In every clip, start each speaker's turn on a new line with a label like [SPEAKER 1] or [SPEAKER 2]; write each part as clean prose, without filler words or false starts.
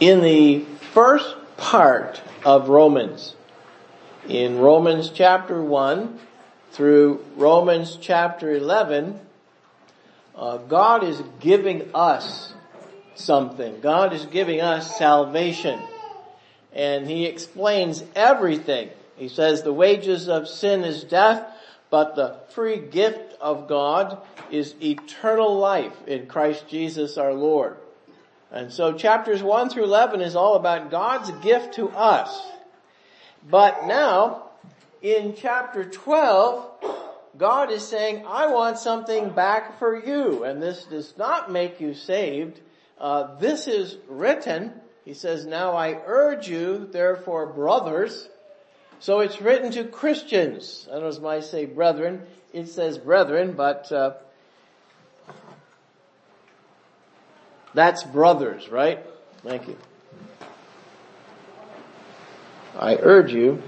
[SPEAKER 1] In the first part of Romans, in Romans chapter 1 through Romans chapter 11, God is giving us something. God is giving us salvation. And He explains everything. He says the wages of sin is death, but the free gift of God is eternal life in Christ Jesus our Lord. And so chapters 1 through 11 is all about God's gift to us. But now, in chapter 12, God is saying, I want something back for you. And this does not make you saved. This is written. He says, now I urge you, therefore, brothers. So it's written to Christians. I don't know if I say brethren. It says brethren, but that's brothers, right? Thank you. I urge you.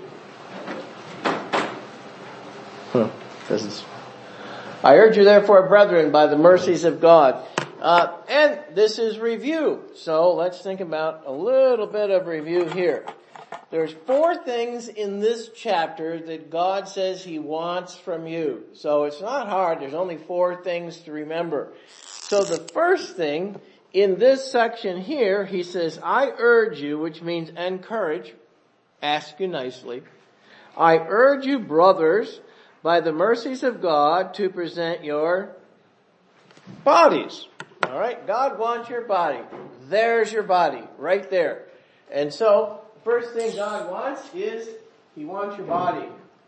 [SPEAKER 1] I urge you therefore, brethren, by the mercies of God. And this is review. So let's think about a little bit of review here. There's 4 things in this chapter that God says He wants from you. So it's not hard. There's only 4 things to remember. So the first thing in this section here, He says, I urge you, which means encourage, ask you nicely. I urge you, brothers, by the mercies of God, to present your bodies. All right? God wants your body. There's your body, right there. And so, first thing God wants is, He wants your body.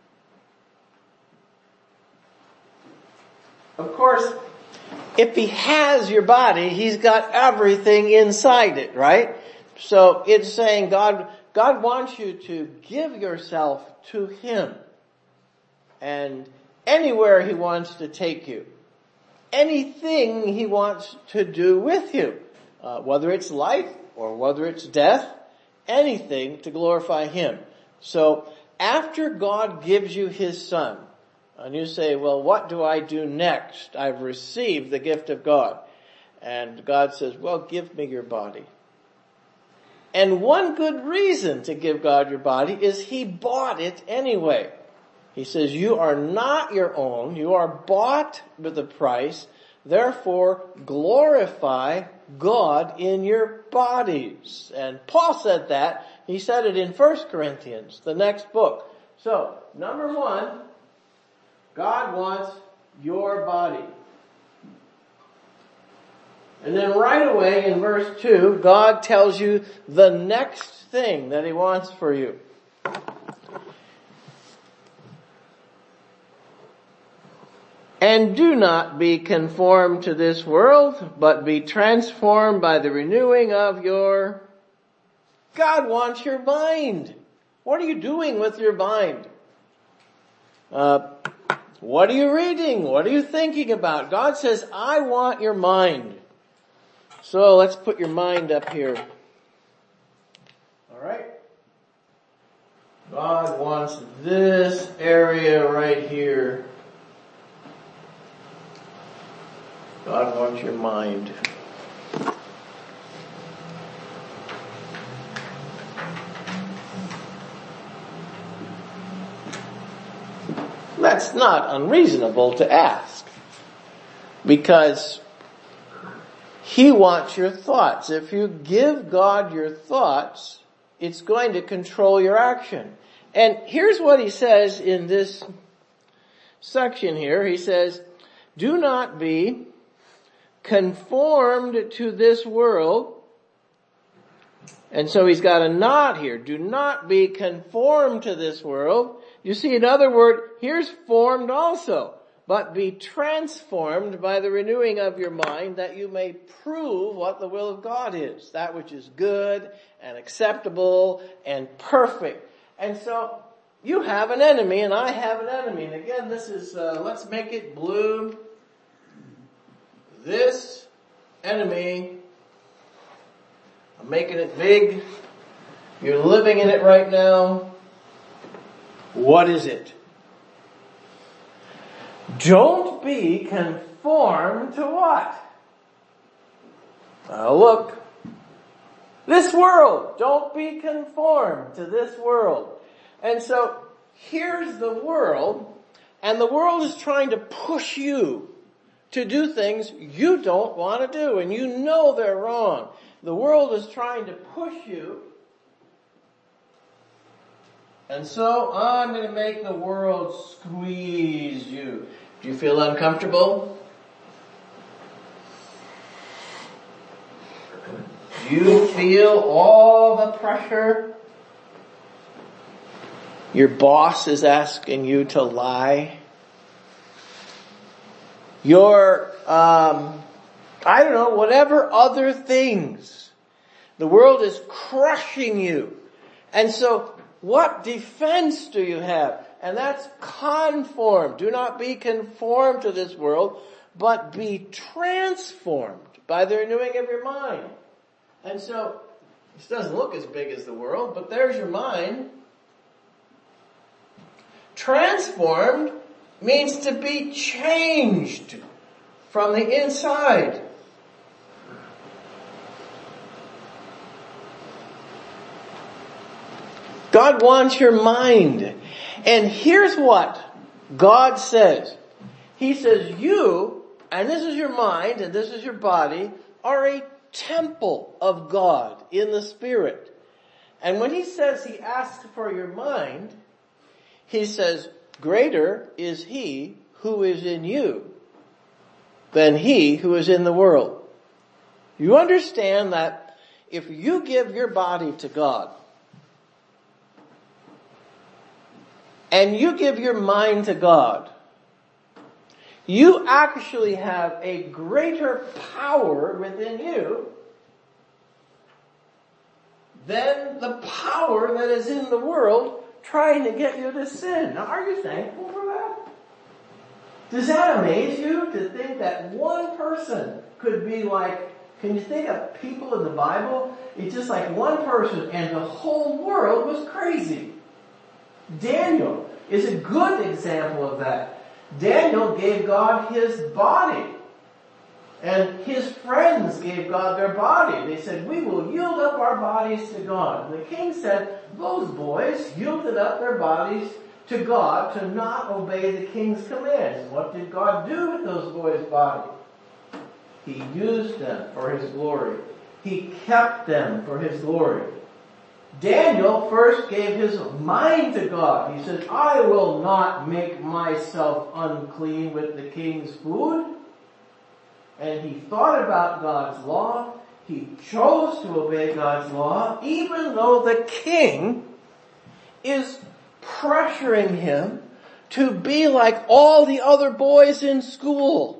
[SPEAKER 1] Of course, if He has your body, He's got everything inside it, right? So it's saying God wants you to give yourself to Him. And anywhere He wants to take you. Anything He wants to do with you. Whether it's life or whether it's death. Anything to glorify Him. So after God gives you His Son, and you say, well, what do I do next? I've received the gift of God. And God says, well, give me your body. And one good reason to give God your body is He bought it anyway. He says, you are not your own. You are bought with a price. Therefore, glorify God in your bodies. And Paul said that. He said it in 1 Corinthians, the next book. So, number 1, God wants your body. And then right away in verse 2, God tells you the next thing that He wants for you. And do not be conformed to this world, but be transformed by the renewing of your... God wants your mind. What are you doing with your mind? What are you reading? What are you thinking about? God says, I want your mind. So let's put your mind up here. Alright? God wants this area right here. God wants your mind. That's not unreasonable to ask. Because He wants your thoughts. If you give God your thoughts, it's going to control your action. And here's what He says in this section here. He says, do not be conformed to this world. And so He's got a not here. Do not be conformed to this world. You see, another word, here's formed also. But be transformed by the renewing of your mind, that you may prove what the will of God is. That which is good and acceptable and perfect. And so, you have an enemy and I have an enemy. And again, this is, let's make it blue. This enemy, I'm making it big. You're living in it right now. What is it? Don't be conformed to what? Now look. This world. Don't be conformed to this world. And so here's the world, and the world is trying to push you to do things you don't want to do, and you know they're wrong. The world is trying to push you, and so I'm going to make the world squeeze you. Do you feel uncomfortable? Do you feel all the pressure? Your boss is asking you to lie. Your, whatever other things. The world is crushing you. And so, what defense do you have? And that's conformed. Do not be conformed to this world, but be transformed by the renewing of your mind. And so, this doesn't look as big as the world, but there's your mind. Transformed means to be changed from the inside. God wants your mind. And here's what God says. He says, you, and this is your mind, and this is your body, are a temple of God in the Spirit. And when he says he asks for your mind, he says, greater is he who is in you than he who is in the world. You understand that if you give your body to God, and you give your mind to God, you actually have a greater power within you than the power that is in the world trying to get you to sin. Now, are you thankful for that? Does that amaze you to think that one person could be like, can you think of people in the Bible? It's just like one person and the whole world was crazy. Daniel is a good example of that. Daniel gave God his body. And his friends gave God their body. They said, we will yield up our bodies to God. And the king said, those boys yielded up their bodies to God to not obey the king's commands. And what did God do with those boys' bodies? He used them for his glory. He kept them for his glory. Daniel first gave his mind to God. He said, I will not make myself unclean with the king's food. And he thought about God's law. He chose to obey God's law, even though the king is pressuring him to be like all the other boys in school.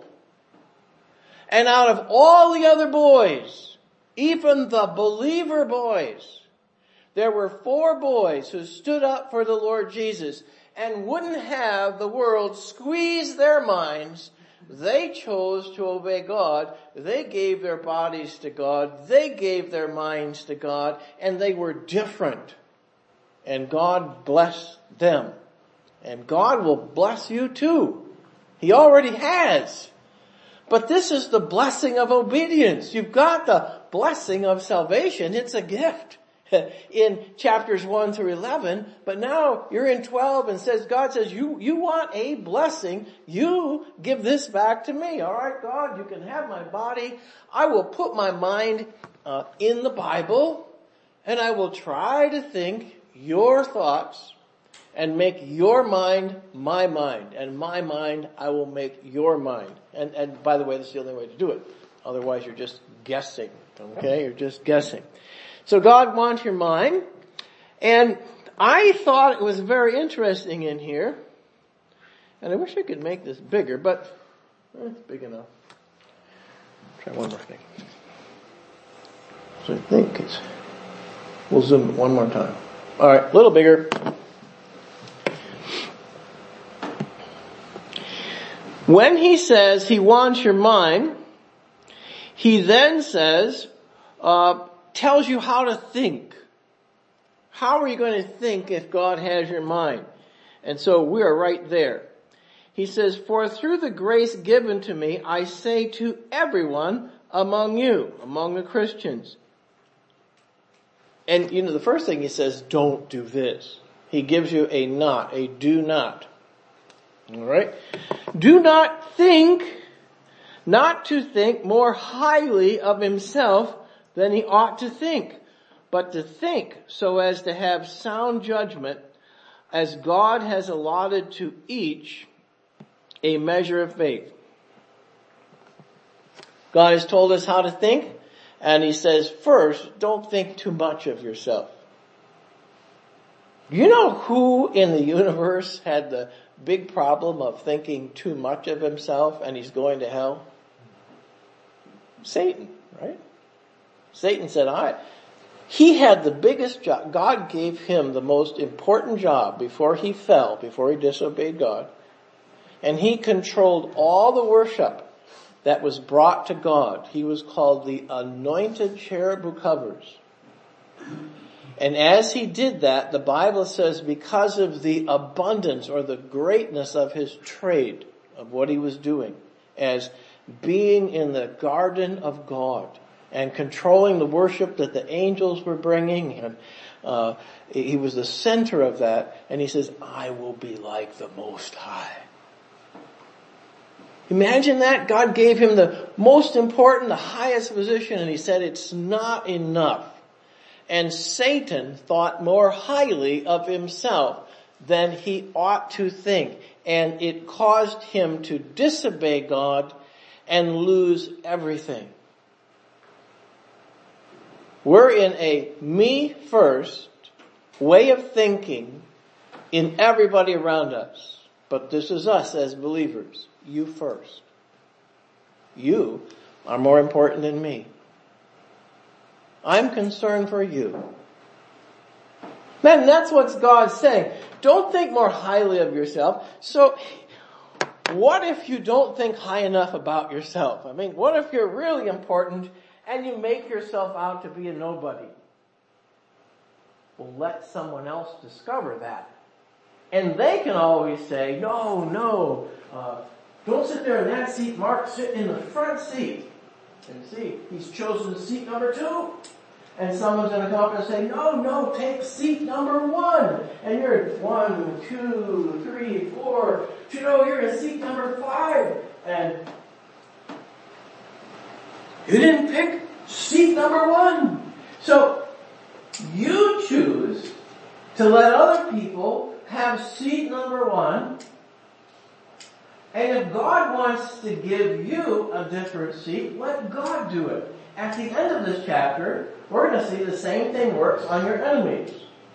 [SPEAKER 1] And out of all the other boys, even the believer boys, there were 4 boys who stood up for the Lord Jesus and wouldn't have the world squeeze their minds. They chose to obey God. They gave their bodies to God. They gave their minds to God. And they were different. And God blessed them. And God will bless you too. He already has. But this is the blessing of obedience. You've got the blessing of salvation. It's a gift in chapters 1 through 11. But now you're in 12 and God says, you want a blessing. You give this back to me. All right, God, you can have my body. I will put my mind in the Bible, and I will try to think your thoughts and make your mind my mind, and my mind I will make your mind. And by the way, that's the only way to do it. Otherwise you're just guessing. Okay? You're just guessing. So God wants your mind. And I thought it was very interesting in here. And I wish I could make this bigger, but it's big enough. Try one more thing. So I think we'll zoom it one more time. Alright, a little bigger. When he says he wants your mind, he then says, tells you how to think. How are you going to think if God has your mind? And so we are right there. He says, for through the grace given to me, I say to everyone among you, among the Christians, And the first thing he says, don't do this. He gives you a not, a do not. Alright? Do not to think more highly of himself than he ought to think, but to think so as to have sound judgment, as God has allotted to each a measure of faith. God has told us how to think, and he says, first, don't think too much of yourself. You know who in the universe had the big problem of thinking too much of himself and he's going to hell? Satan, right? Satan said, he had the biggest job. God gave him the most important job before he fell, before he disobeyed God. And he controlled all the worship that was brought to God. He was called the anointed cherub who covers. And as he did that, the Bible says because of the abundance or the greatness of his trade, of what he was doing, as being in the garden of God and controlling the worship that the angels were bringing, and he was the center of that, and he says, I will be like the Most High. Imagine that. God gave him the most important, the highest position, and he said it's not enough. And Satan thought more highly of himself than he ought to think. And it caused him to disobey God and lose everything. We're in a me first way of thinking in everybody around us. But this is us as believers. You first. You are more important than me. I'm concerned for you. Man, that's what God's saying. Don't think more highly of yourself. So, what if you don't think high enough about yourself? I mean, what if you're really important and you make yourself out to be a nobody? Well, let someone else discover that. And they can always say, no, don't sit there in that seat, Mark, sit in the front seat. And see, he's chosen seat number 2. And someone's going to come up and say, no, take seat number 1. And you're 1, 2, 3, 4. You're in seat number 5. And you didn't pick seat number 1. So you choose to let other people have seat number 1. And if God wants to give you a different seat, let God do it. At the end of this chapter, we're going to see the same thing works on your enemies.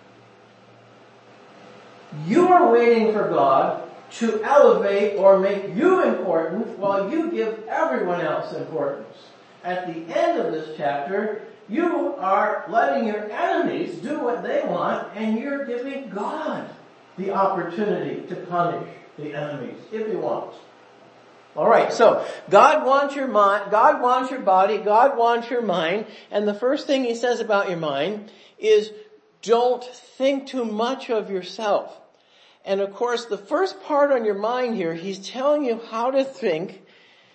[SPEAKER 1] You are waiting for God to elevate or make you important while you give everyone else importance. At the end of this chapter, you are letting your enemies do what they want, and you're giving God the opportunity to punish the enemies if he wants. Alright, so God wants your mind, God wants your body, God wants your mind, and the first thing he says about your mind is don't think too much of yourself. And of course, the first part on your mind here, he's telling you how to think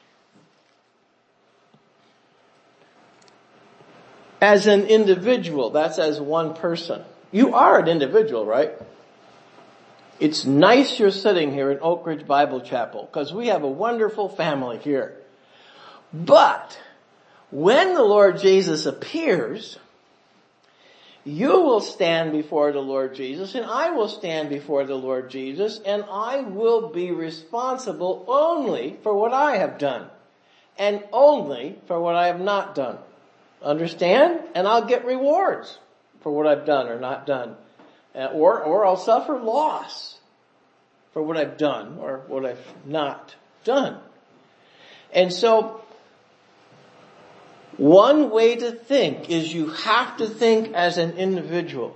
[SPEAKER 1] as an individual. That's as one person. You are an individual, right? It's nice you're sitting here in Oak Ridge Bible Chapel because we have a wonderful family here. But when the Lord Jesus appears, you will stand before the Lord Jesus and I will stand before the Lord Jesus, and I will be responsible only for what I have done and only for what I have not done. Understand? And I'll get rewards for what I've done or not done. Or I'll suffer loss for what I've done or what I've not done. And so, one way to think is you have to think as an individual.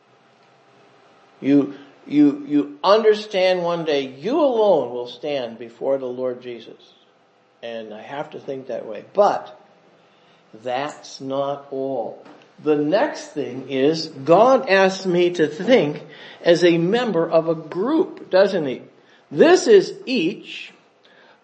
[SPEAKER 1] You understand one day you alone will stand before the Lord Jesus. And I have to think that way. But that's not all. The next thing is God asks me to think as a member of a group, doesn't he? This is each,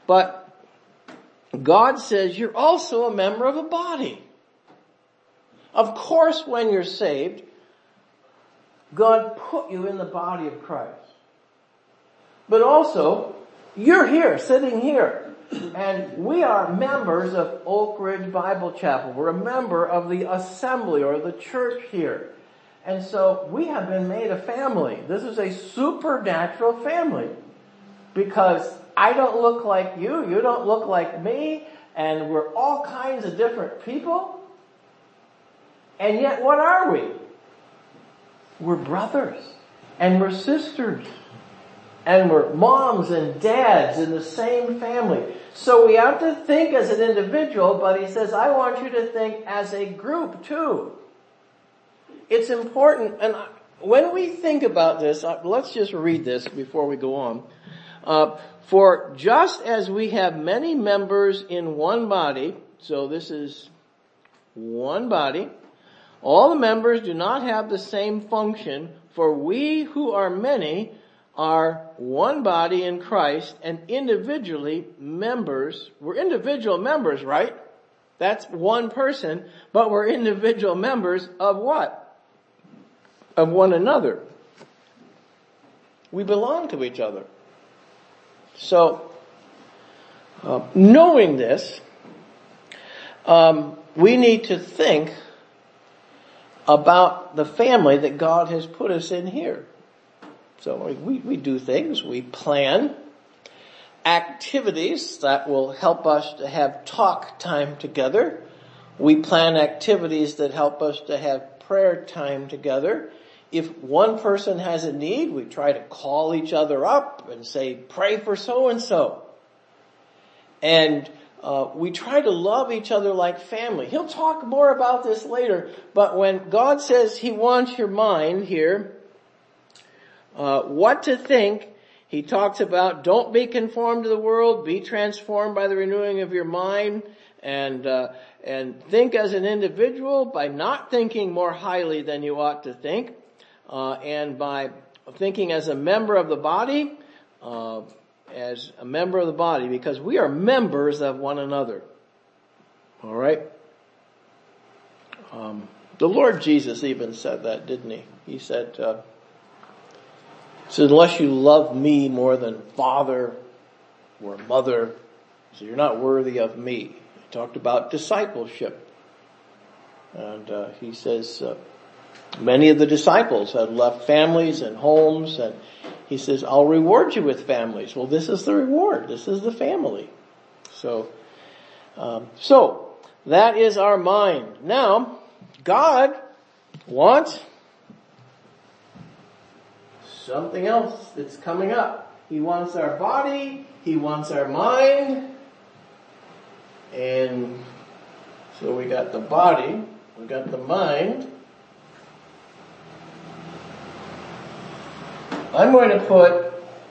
[SPEAKER 1] but God says you're also a member of a body. Of course, when you're saved, God put you in the body of Christ. But also, you're here, sitting here. And we are members of Oak Ridge Bible Chapel. We're a member of the assembly or the church here. And so we have been made a family. This is a supernatural family. Because I don't look like you, you don't look like me, and we're all kinds of different people. And yet what are we? We're brothers. And we're sisters. And we're moms and dads in the same family. So we have to think as an individual, but he says, I want you to think as a group too. It's important, and when we think about this, let's just read this before we go on. For just as we have many members in one body, so this is one body, all the members do not have the same function, for we who are many are one body in Christ and individually members. We're individual members, right? That's one person, but we're individual members of what? Of one another. We belong to each other. So, knowing this, we need to think about the family that God has put us in here. So we do things, we plan activities that will help us to have talk time together. We plan activities that help us to have prayer time together. If one person has a need, we try to call each other up and say, pray for so-and-so. And we try to love each other like family. He'll talk more about this later, but when God says he wants your mind here, what to think, he talks about don't be conformed to the world, be transformed by the renewing of your mind, and think as an individual by not thinking more highly than you ought to think, and by thinking as a member of the body, because we are members of one another. All right? The Lord Jesus even said that, didn't he? He said, unless you love me more than father or mother, so you're not worthy of me. He talked about discipleship. And he says, many of the disciples had left families and homes, and he says, I'll reward you with families. Well, this is the reward. This is the family. So that is our mind. Now, God wants something else that's coming up. He wants our body. He wants our mind. And so we got the body. We got the mind. I'm going to put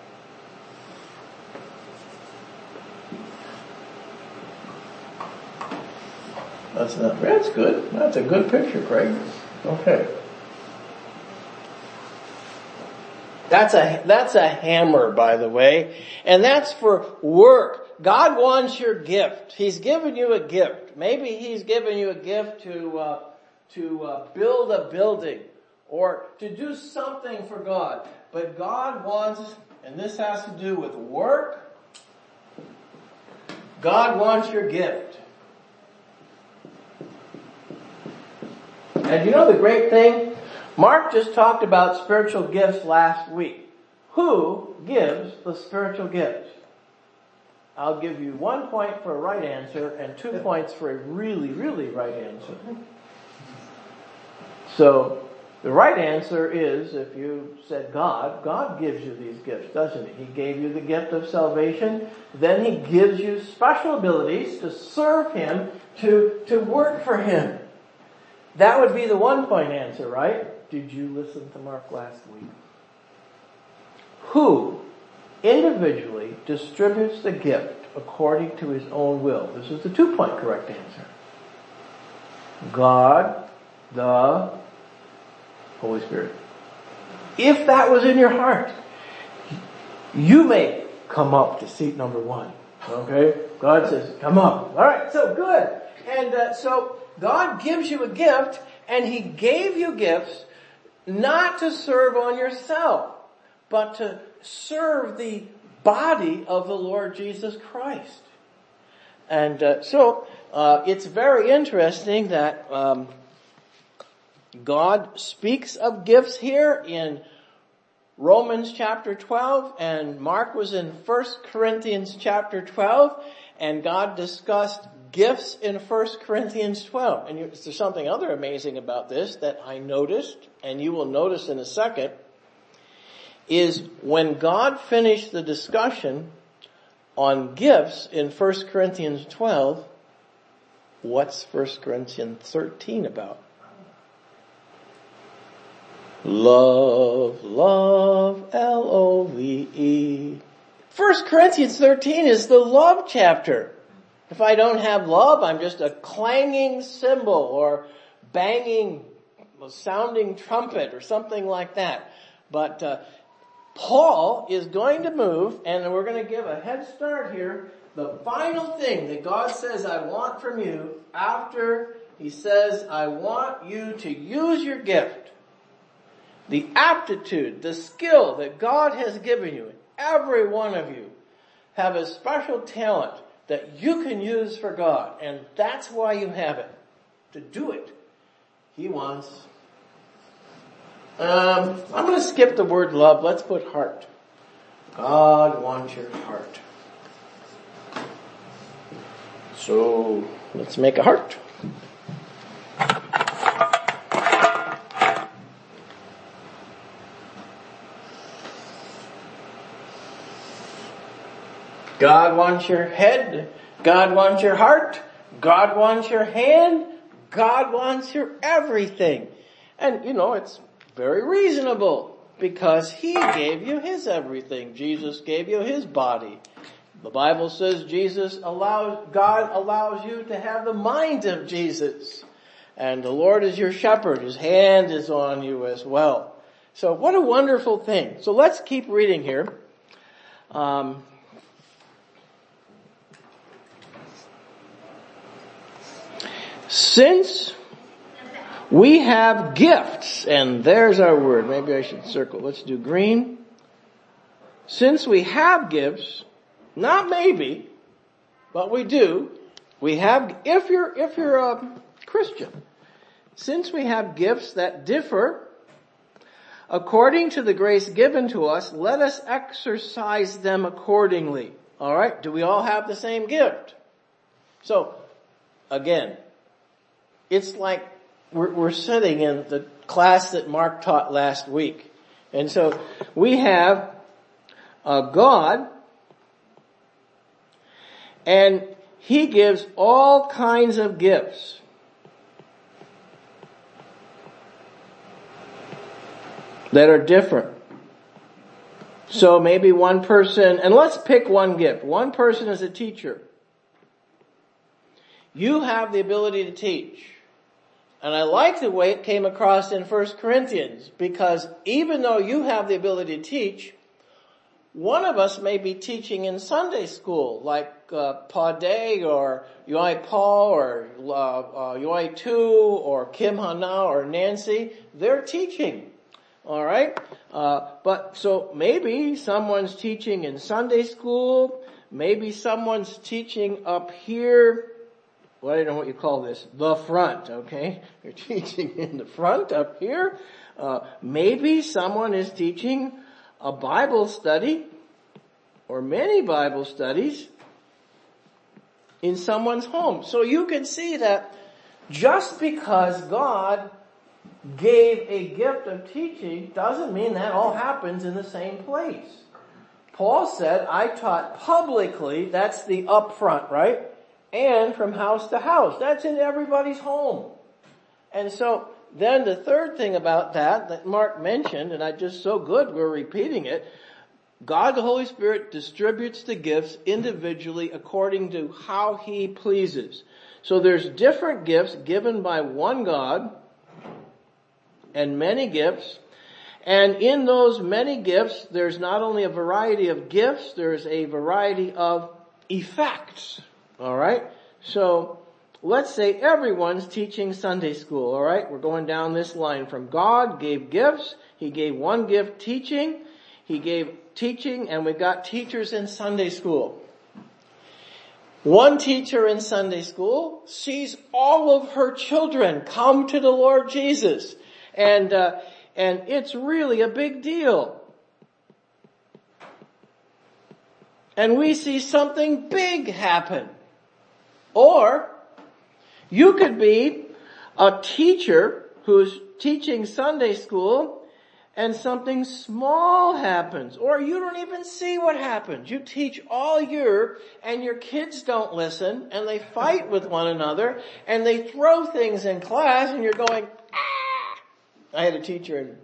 [SPEAKER 1] that's good. That's a good picture, Craig. Okay. That's a hammer, by the way. And that's for work. God wants your gift. He's given you a gift. Maybe he's given you a gift to build a building or to do something for God. But God wants, and this has to do with work, God wants your gift. And you know the great thing? Mark just talked about spiritual gifts last week. Who gives the spiritual gifts? I'll give you 1 point for a right answer and 2 points for a really, really right answer. So, the right answer is, if you said God gives you these gifts, doesn't he? He gave you the gift of salvation. Then he gives you special abilities to serve him, to work for him. That would be the 1 point answer, right? Did you listen to Mark last week? Who individually distributes the gift according to his own will? This is the 2 point correct answer. God, the Holy Spirit. If that was in your heart, you may come up to seat number 1. Okay? God says, come up. Alright, so good. And so God gives you a gift, And he gave you gifts not to serve on yourself, but to serve the body of the Lord Jesus Christ. And so it's very interesting that God speaks of gifts here in Romans chapter 12, and Mark was in 1 Corinthians chapter 12, and God discussed gifts in 1 Corinthians 12. And there's something other amazing about this that I noticed, and you will notice in a second, is when God finished the discussion on gifts in 1 Corinthians 12, what's 1 Corinthians 13 about? Love, love, L-O-V-E. 1 Corinthians 13 is the love chapter. If I don't have love, I'm just a clanging cymbal or banging, sounding trumpet or something like that. But Paul is going to move, and we're going to give a head start here. The final thing that God says I want from you after he says I want you to use your gift. The aptitude, the skill that God has given you, every one of you have a special talent that you can use for God. And that's why you have it. To do it, he wants. I'm going to skip the word love. Let's put heart. God wants your heart. So let's make a heart. God wants your head. God wants your heart. God wants your hand. God wants your everything. And it's very reasonable because he gave you his everything. Jesus gave you his body. The Bible says God allows you to have the mind of Jesus. And the Lord is your shepherd. His hand is on you as well. So what a wonderful thing. So let's keep reading here. Since we have gifts, and there's our word. Maybe I should circle. Let's do green. Since we have gifts, not maybe, but we do. We have, if you're a Christian, since we have gifts that differ according to the grace given to us, let us exercise them accordingly. All right? Do we all have the same gift? So, again, it's like we're sitting in the class that Mark taught last week. And so we have God, and he gives all kinds of gifts. That are different. So maybe one person, and let's pick one gift. One person is a teacher. You have the ability to teach. And I like the way it came across in 1 Corinthians, because even though you have the ability to teach, one of us may be teaching in Sunday school, like Pa Day or Yoi Paul or Yoi Tu or Kim Hana or Nancy. They're teaching. All right? But so maybe someone's teaching in Sunday school, maybe someone's teaching up here. Well, I don't know what you call this. The front, okay? You're teaching in the front up here. Maybe someone is teaching a Bible study or many Bible studies in someone's home. So you can see that just because God gave a gift of teaching doesn't mean that all happens in the same place. Paul said, I taught publicly, that's the up front, right? And from house to house. That's in everybody's home. And so then the third thing about that Mark mentioned, and I just so good we're repeating it, God the Holy Spirit distributes the gifts individually according to how he pleases. So there's different gifts given by one God and many gifts. And in those many gifts, there's not only a variety of gifts, there's a variety of effects. All right? So, let's say everyone's teaching Sunday school, alright? We're going down this line from God gave gifts. He gave one gift teaching. He gave teaching, and we got teachers in Sunday school. One teacher in Sunday school sees all of her children come to the Lord Jesus. And it's really a big deal. And we see something big happen. Or you could be a teacher who's teaching Sunday school and something small happens, or you don't even see what happens. You teach all year and your kids don't listen and they fight with one another and they throw things in class and you're going, ah! I had a teacher in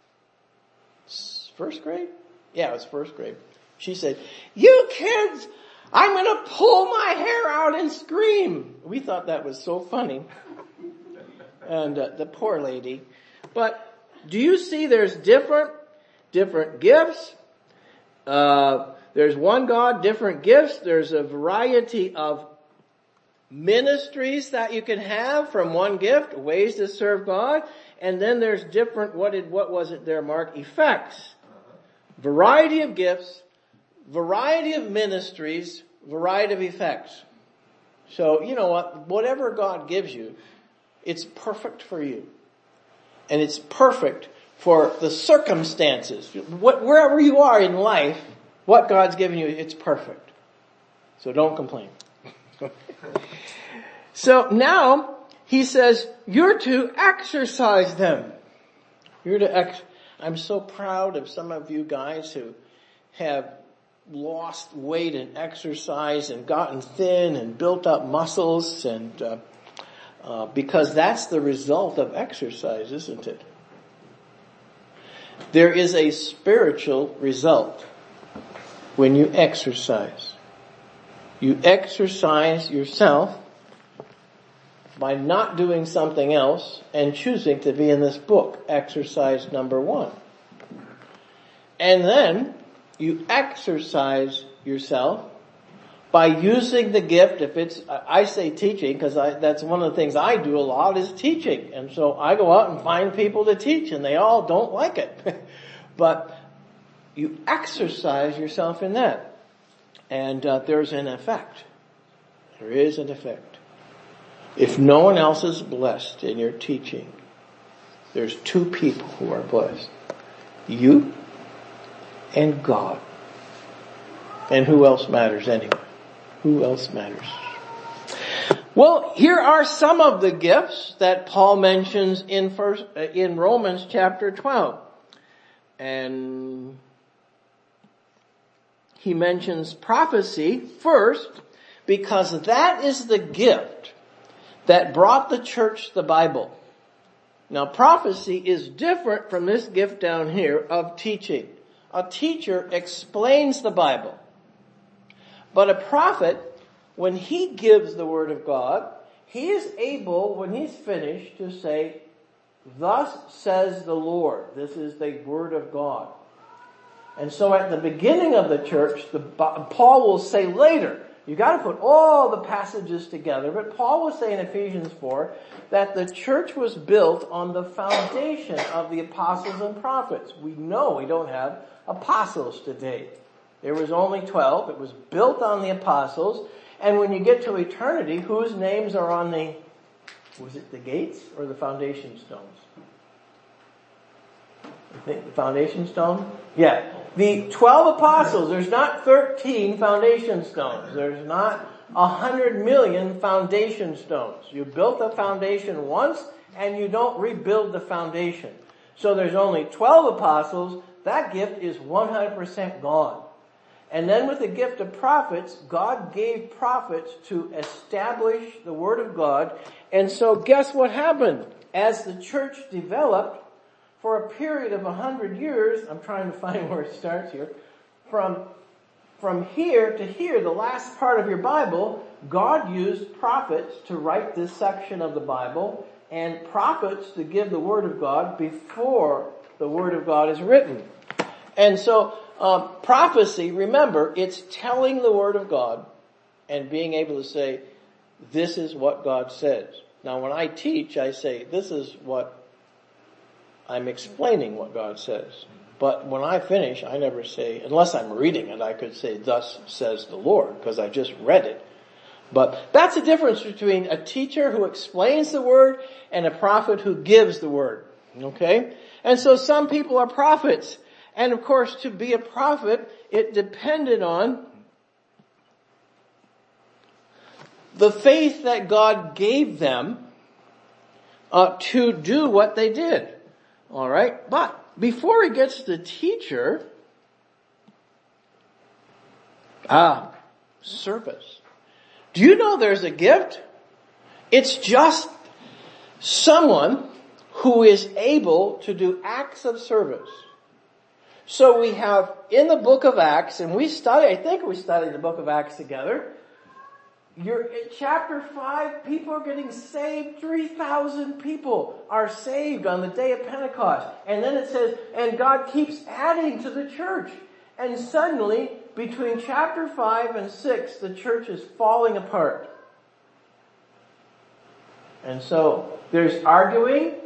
[SPEAKER 1] first grade? Yeah, it was first grade. She said, you kids, I'm going to pull my hair out and scream. We thought that was so funny. And the poor lady. But do you see there's different gifts? There's one God, different gifts. There's a variety of ministries that you can have from one gift, ways to serve God. And then there's different, what was it there, Mark? Effects. Variety of gifts, variety of ministries, variety of effects. So, you know what? Whatever God gives you, it's perfect for you. And it's perfect for the circumstances. Wherever you are in life, what God's given you, it's perfect. So don't complain. So now, he says, you're to exercise them. I'm so proud of some of you guys who have lost weight and exercise and gotten thin and built up muscles and because that's the result of exercise, isn't it? There is a spiritual result when you exercise. You exercise yourself by not doing something else and choosing to be in this book, exercise number 1. And then you exercise yourself by using the gift. If it's, I say teaching because that's one of the things I do a lot is teaching. And so I go out and find people to teach and they all don't like it. But you exercise yourself in that. And there's an effect. There is an effect. If no one else is blessed in your teaching, there's 2 people who are blessed. You and God. And who else matters anyway? Who else matters? Well, here are some of the gifts that Paul mentions in Romans chapter 12. And he mentions prophecy first because that is the gift that brought the church the Bible. Now, prophecy is different from this gift down here of teaching. A teacher explains the Bible. But a prophet, when he gives the word of God, he is able, when he's finished, to say, thus says the Lord. This is the word of God. And so at the beginning of the church, Paul will say later, you got to put all the passages together, but Paul will say in Ephesians 4 that the church was built on the foundation of the apostles and prophets. We know we don't have apostles today. There was only 12. It was built on the apostles. And when you get to eternity, whose names are on was it the gates or the foundation stones? I think the foundation stone? Yeah. The 12 apostles, there's not 13 foundation stones. There's not 100 million foundation stones. You built the foundation once and you don't rebuild the foundation. So there's only 12 apostles. That gift is 100% gone. And then with the gift of prophets, God gave prophets to establish the word of God. And so guess what happened? As the church developed for a period of 100 years, I'm trying to find where it starts here, from here to here, the last part of your Bible, God used prophets to write this section of the Bible and prophets to give the word of God before the word of God is written. And so prophecy, remember, it's telling the word of God and being able to say, this is what God says. Now when I teach, I say, this is what I'm explaining what God says. But when I finish, I never say, unless I'm reading it, I could say, thus says the Lord, because I just read it. But that's the difference between a teacher who explains the word and a prophet who gives the word. Okay? And so some people are prophets. And of course, to be a prophet, it depended on the faith that God gave them to do what they did. All right? But before he gets to teacher, service. Do you know there's a gift? It's just someone who is able to do acts of service. So we have in the book of Acts, and I think we studied the book of Acts together. You're in chapter 5, people are getting saved. 3,000 people are saved on the day of Pentecost. And then it says, and God keeps adding to the church. And suddenly, between chapter 5 and 6, the church is falling apart. And so, there's arguing.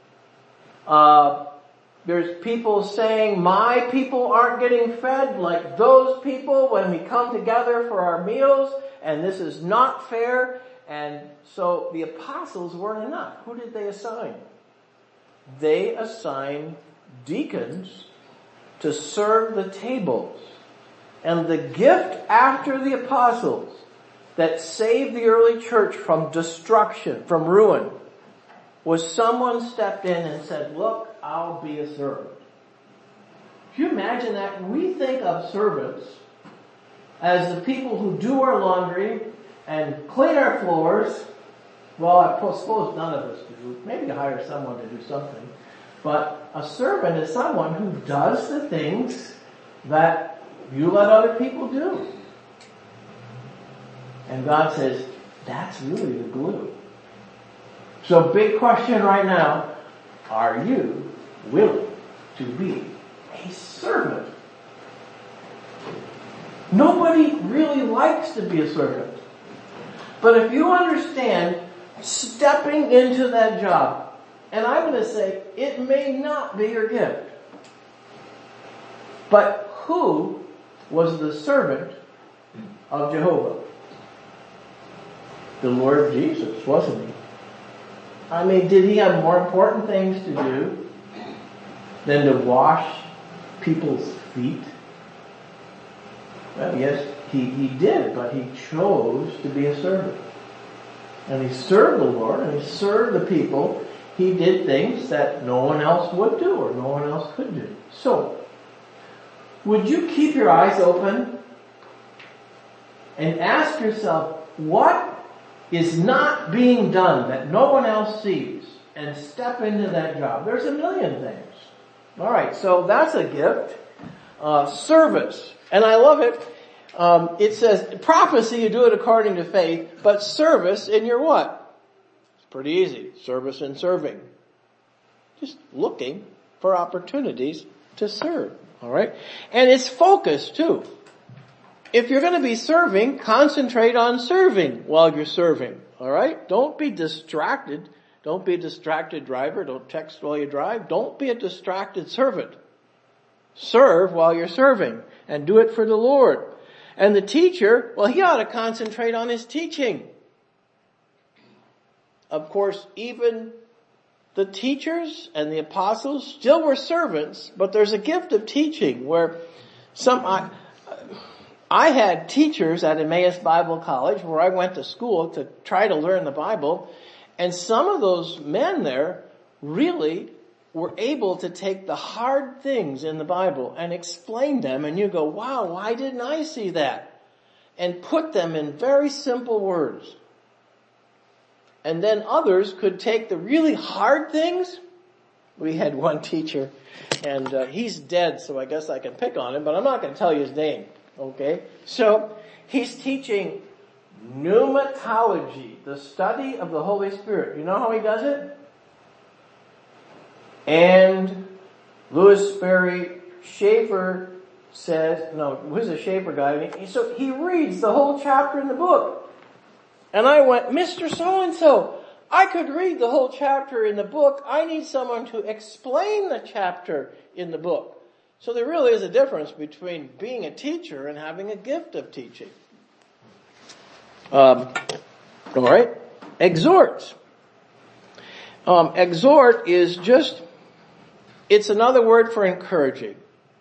[SPEAKER 1] There's people saying, my people aren't getting fed like those people when we come together for our meals. And this is not fair. And so the apostles weren't enough. Who did they assign? They assigned deacons to serve the tables. And the gift after the apostles that saved the early church from destruction, from ruin, was someone stepped in and said, look, I'll be a servant. Can you imagine that? We think of servants as the people who do our laundry and clean our floors. Well, I suppose none of us do. Maybe hire someone to do something. But a servant is someone who does the things that you let other people do. And God says, that's really the glue. So big question right now, are you willing to be a servant? Nobody really likes to be a servant. But if you understand stepping into that job, and I'm going to say, it may not be your gift. But who was the servant of Jehovah? The Lord Jesus, wasn't he? I mean, did he have more important things to do than to wash people's feet? Well, yes, he did, but he chose to be a servant. And he served the Lord, and he served the people. He did things that no one else would do, or no one else could do. So, would you keep your eyes open and ask yourself, what is not being done that no one else sees, and step into that job? There's a million things. All right, so that's a gift. Service. And I love it. It says, prophecy, you do it according to faith, but service in your what? It's pretty easy. Service in serving. Just looking for opportunities to serve. All right? And it's focused too. If you're going to be serving, concentrate on serving while you're serving. All right? Don't be distracted. Don't be a distracted driver. Don't text while you drive. Don't be a distracted servant. Serve while you're serving and do it for the Lord. And the teacher, well, he ought to concentrate on his teaching. Of course, even the teachers and the apostles still were servants, but there's a gift of teaching where I had teachers at Emmaus Bible College where I went to school to try to learn the Bible, and some of those men there really were able to take the hard things in the Bible and explain them, and you go, wow, why didn't I see that? And put them in very simple words. And then others could take the really hard things. We had one teacher, and he's dead, so I guess I can pick on him, but I'm not going to tell you his name. Okay? So, he's teaching pneumatology, the study of the Holy Spirit. You know how he does it? And Louis Sperry Schaefer says, no, who's a Schaefer guy? So he reads the whole chapter in the book. And I went, Mr. So-and-so, I could read the whole chapter in the book. I need someone to explain the chapter in the book. So there really is a difference between being a teacher and having a gift of teaching. All right. Exhort. Exhort is just, it's another word for encouraging.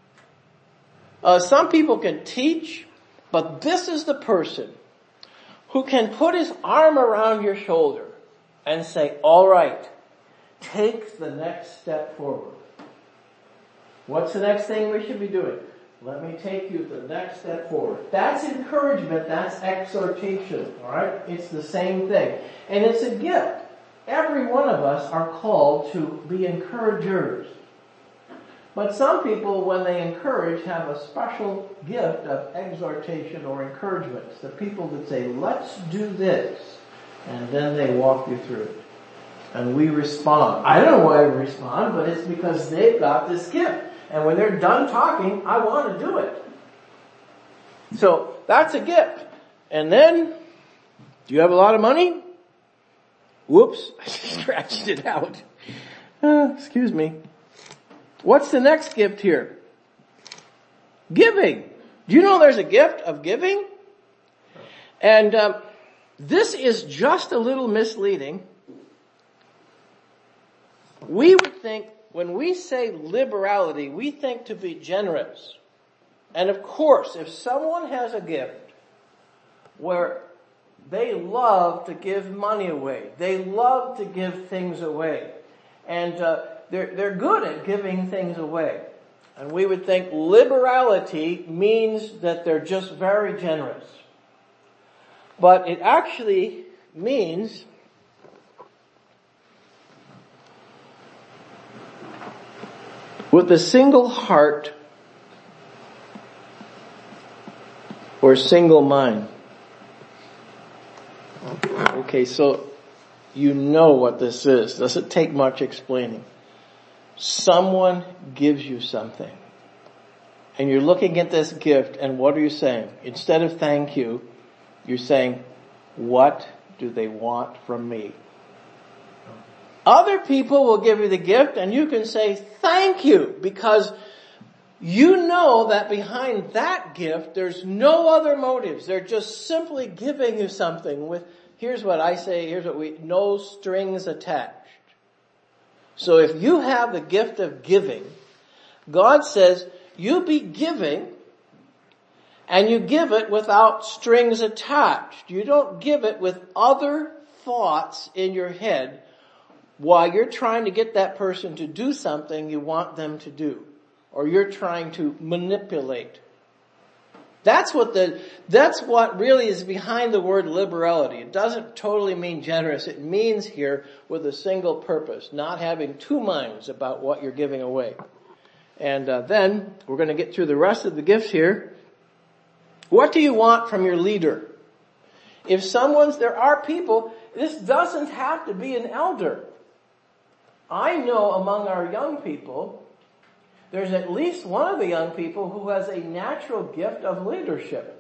[SPEAKER 1] Some people can teach, but this is the person who can put his arm around your shoulder and say, all right, take the next step forward. What's the next thing we should be doing? Let me take you the next step forward. That's encouragement. That's exhortation. All right? It's the same thing. And it's a gift. Every one of us are called to be encouragers. But some people, when they encourage, have a special gift of exhortation or encouragement. It's the people that say, let's do this. And then they walk you through it. And we respond. I don't know why we respond, but it's because they've got this gift. And when they're done talking, I want to do it. So that's a gift. And then, do you have a lot of money? Whoops, I scratched it out. Excuse me. What's the next gift here? Giving. Do you know there's a gift of giving? And this is just a little misleading. We would think, when we say liberality, we think to be generous. And of course, if someone has a gift where they love to give money away, they love to give things away, and they're good at giving things away. And we would think liberality means that they're just very generous. But it actually means with a single heart or single mind. Okay, so you know what this is. Doesn't take much explaining. Someone gives you something. And you're looking at this gift, and what are you saying? Instead of thank you, you're saying, what do they want from me? Other people will give you the gift and you can say thank you because you know that behind that gift there's no other motives. They're just simply giving you something with, here's what I say, no strings attached. So if you have the gift of giving, God says you be giving and you give it without strings attached. You don't give it with other thoughts in your head while you're trying to get that person to do something you want them to do, or you're trying to manipulate. That's what really is behind the word liberality. It doesn't totally mean generous. It means here with a single purpose, not having two minds about what you're giving away. And then we're going to get through the rest of the gifts here. What do you want from your leader? There are people, this doesn't have to be an elder. I know among our young people, there's at least one of the young people who has a natural gift of leadership.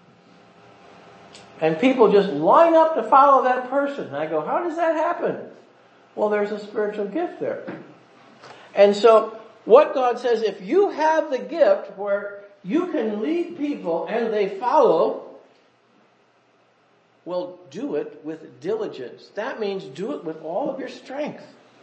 [SPEAKER 1] And people just line up to follow that person. And I go, how does that happen? Well, there's a spiritual gift there. And so, what God says, if you have the gift where you can lead people and they follow, well, do it with diligence. That means do it with all of your strength.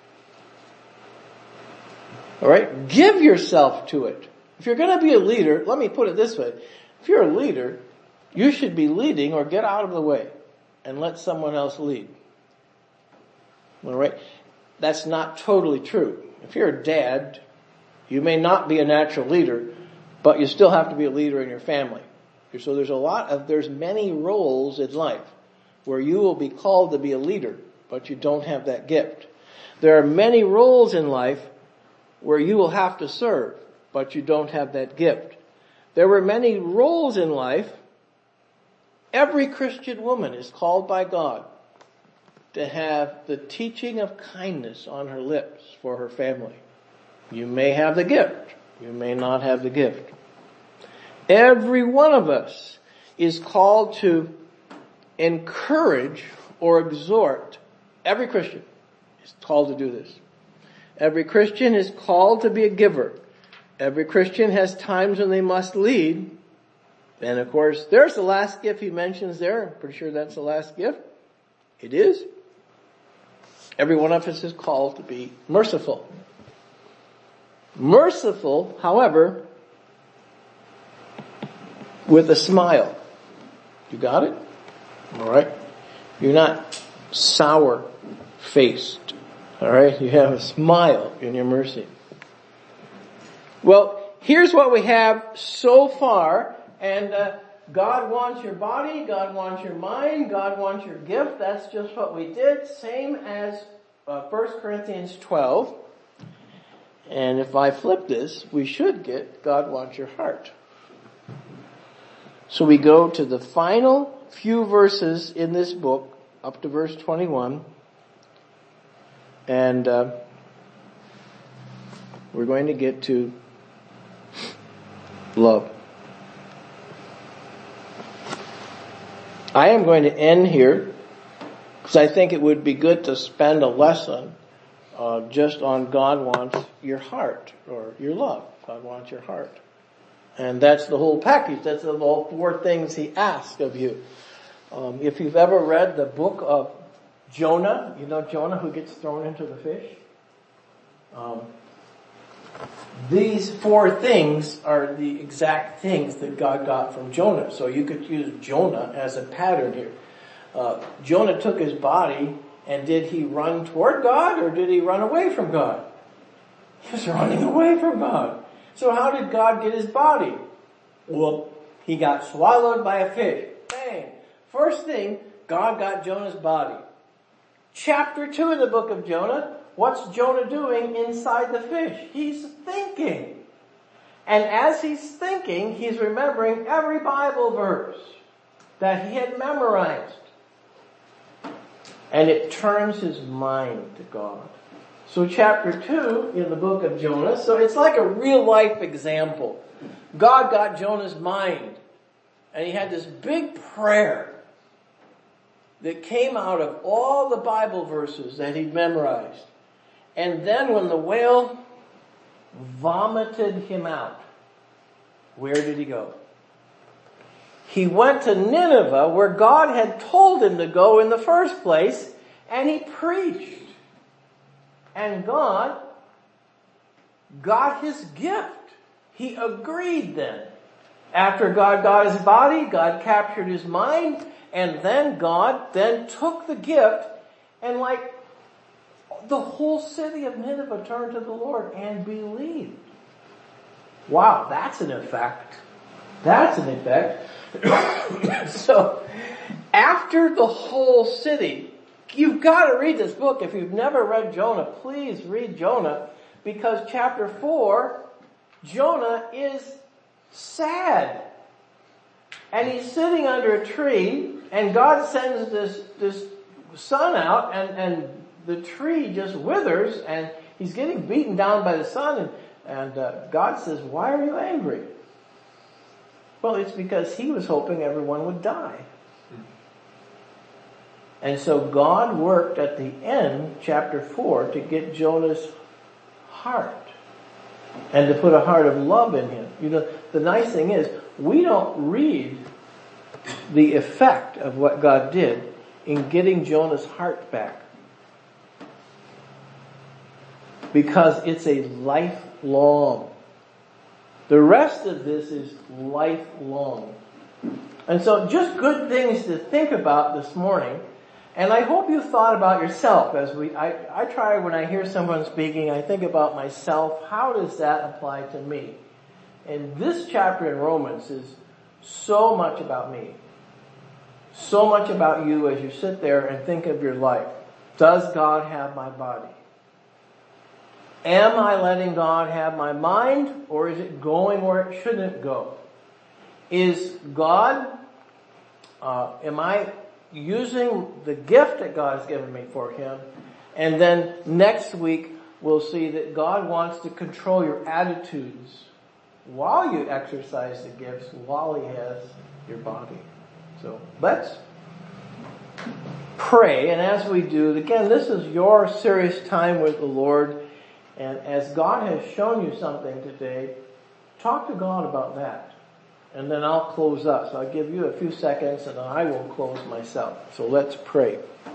[SPEAKER 1] All right? Give yourself to it. If you're going to be a leader, let me put it this way. If you're a leader, you should be leading or get out of the way and let someone else lead. All right? That's not totally true. If you're a dad, you may not be a natural leader, but you still have to be a leader in your family. So there's many roles in life where you will be called to be a leader, but you don't have that gift. There are many roles in life where you will have to serve, but you don't have that gift. There were many roles in life. Every Christian woman is called by God to have the teaching of kindness on her lips for her family. You may have the gift. You may not have the gift. Every one of us is called to encourage or exhort. Every Christian is called to do this. Every Christian is called to be a giver. Every Christian has times when they must lead. And of course, there's the last gift he mentions there. I'm pretty sure that's the last gift. It is. Every one of us is called to be merciful. Merciful, however, with a smile. You got it? Alright? You're not sour-faced. Alright? You have a smile in your mercy. Well, here's what we have so far, and God wants your body, God wants your mind, God wants your gift. That's just what we did. Same as 1 Corinthians 12. And if I flip this, we should get God wants your heart. So we go to the final few verses in this book, up to verse 21. And we're going to get to love. I am going to end here because I think it would be good to spend a lesson just on God wants your heart or your love. God wants your heart. And that's the whole package. That's the whole 4 things he asks of you. If you've ever read the book of Jonah, you know Jonah who gets thrown into the fish? These 4 things are the exact things that God got from Jonah. So you could use Jonah as a pattern here. Jonah took his body, and did he run toward God or did he run away from God? He was running away from God. So how did God get his body? Well, he got swallowed by a fish. Bang. First thing, God got Jonah's body. Chapter 2 of the book of Jonah, what's Jonah doing inside the fish? He's thinking. And as he's thinking, he's remembering every Bible verse that he had memorized. And it turns his mind to God. So chapter 2 in the book of Jonah, so it's like a real life example. God got Jonah's mind. And he had this big prayer that came out of all the Bible verses that he'd memorized. And then when the whale vomited him out, where did he go? He went to Nineveh, where God had told him to go in the first place, and he preached. And God got his gift. He agreed then. After God got his body, God captured his mind, and then God then took the gift, and like the whole city of Nineveh turned to the Lord and believed. Wow, that's an effect. That's an effect. So, after the whole city, you've got to read this book. If you've never read Jonah, please read Jonah, because chapter 4, Jonah is sad. And he's sitting under a tree, and God sends this sun out, and the tree just withers, and he's getting beaten down by the sun, and God says, "Why are you angry?" Well, it's because he was hoping everyone would die. And so God worked at the end, chapter 4, to get Jonah's heart and to put a heart of love in him. You know, the nice thing is, we don't read the effect of what God did in getting Jonah's heart back, because it's a lifelong. The rest of this is lifelong. And so just good things to think about this morning. And I hope you thought about yourself as I try when I hear someone speaking, I think about myself. How does that apply to me? And this chapter in Romans is so much about me. So much about you as you sit there and think of your life. Does God have my body? Am I letting God have my mind, or is it going where it shouldn't go? Is God, am I using the gift that God has given me for him? And then next week we'll see that God wants to control your attitudes while you exercise the gifts, while he has your body. So let's pray. And as we do, again, this is your serious time with the Lord. And as God has shown you something today, talk to God about that. And then I'll close up. So I'll give you a few seconds and then I will close myself. So let's pray.